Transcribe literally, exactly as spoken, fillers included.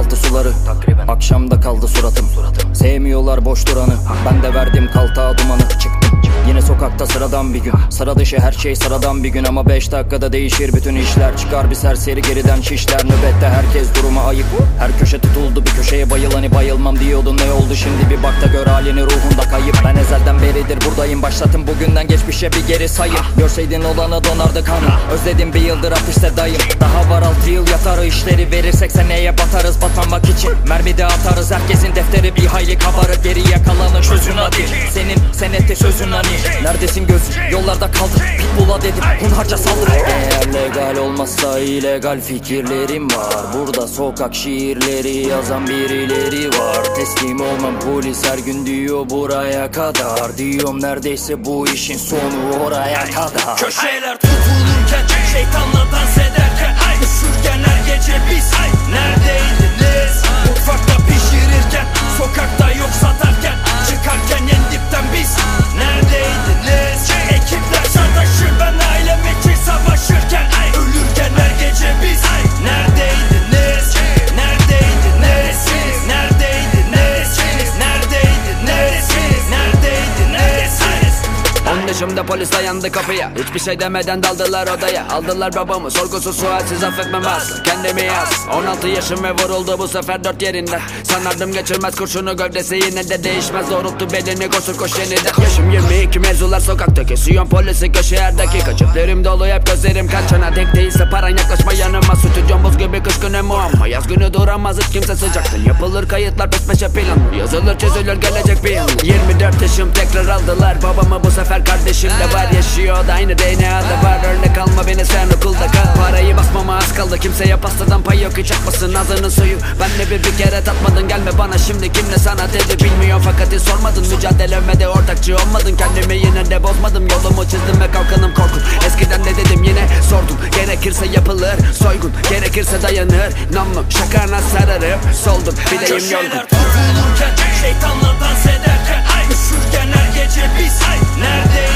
aktı suları. Akşamda kaldı suratım. Sevmiyorlar boş duranı. Ben de verdim kaltağa dumanı. Çıktım yine sokakta sıradan bir gün. Sıra dışı her şey sıradan bir gün. Ama beş dakikada değişir bütün işler. Çıkar bir serseri geriden şişler. Nöbette herkes duruma ayıp. Her köşe tutuldu bir köşeye bayıl. Hani bayılmam diyordun, ne oldu şimdi bir bak da gör halini, ruhunda kayıp. Ben ezelden beridir buradayım. Başlatın bugünden geçmişe bir geri sayım. Görseydin olana donardı kanım. Özledim bir yıldır hapiste dayım. Daha var altı yıl yatarı işleri. Verirsek seneye batarız batmamak için. Mermi de atarız, herkesin defteri bir hayli kabarır. Geriye kalanın çözün hadi. Senin senette sözün hani. Neredesin gözün? Yollarda kaldım. Pitbull'a dedim hunharca saldır. Eğer legal olmazsa illegal fikirlerim var. Burada sokak şiirleri yazan birileri var. Teslim olmam, polis her gün diyor buraya kadar. Diyorum neredeyse bu işin sonu oraya kadar. Köşeler tutulurken, şeytanla dans ederken, üşürken her gece biz neredeydiniz? Mutfakta pişirirken, sokakta yok satarken, çıkarken en dipten biz neredeydiniz? Ekipler sataşır, ben ailem için savaşırken, ölürken her gece biz neredeydiniz? Neredeydiniz? Neredeydiniz? Neredeydiniz? Neredeydiniz? On yaşımda polis dayandı kapıya. Hiçbir şey demeden daldılar odaya. Aldılar babamı sorgusuz sualsiz, affetmem asla kendimi yaz. On altı yaşım ve vuruldu bu sefer dört yerinden. Sanardım geçirmez kurşunu gövdesi, yine de değişmez. Doğrulttu belini, koşur koş yeniden. Yaşım yirmi iki, mevzular sokakta, kesiyorum polisi köşe her dakika. Ceplerim dolu hep gözlerim kaçana. Tek değilse paran yaklaşma yanıma. Stüdyom buz gibi kışkın muamma. Yaz günü duramaz hiç kimse sıcaktın. Yapılır kayıtlar peş peşe plan. Yazılır çözülür gelecek bir yan. Yirmi dört yaşım tekrar aldılar babamı bu sefer. Kardeşim de var yaşıyor da aynı D N A'da var. Örnek alma beni sen okulda kal. Parayı basmama az kaldı, kimseye pastadan pay yok. Hiç akmasın ağzının suyu, ben de bir, bir kere tatmadın. Gelme bana şimdi kim ne sana dedi bilmiyorum, fakat hiç sormadın. Mücadeleme de ortakçı olmadın, kendimi yine de bozmadım. Yolumu çizdim ve kalkanım korkun. Eskiden de dedim yine sordum, gerekirse yapılır soygun, gerekirse dayanır namlu şakana sararıp soldum bileğim yorgun. Köşeler tutulurken, şeytanla dans ederken, üşürken her gece biz nerede?